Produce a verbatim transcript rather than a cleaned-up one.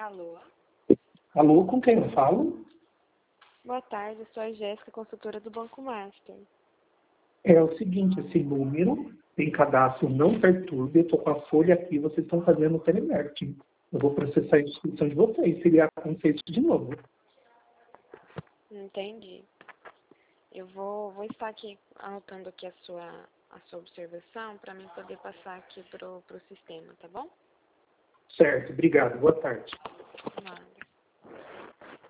Alô? Alô, com quem eu falo? Boa tarde, eu sou a Jéssica, consultora do Banco Master. É o seguinte, esse número tem cadastro não perturbe, eu estou com a folha aqui, vocês estão fazendo o telemarketing. Eu vou processar a inscrição de vocês, seria acontecer isso de novo. Entendi. Eu vou, vou estar aqui anotando aqui a sua, a sua observação para mim poder passar aqui pro, pro sistema, tá bom? Certo, obrigado, boa tarde.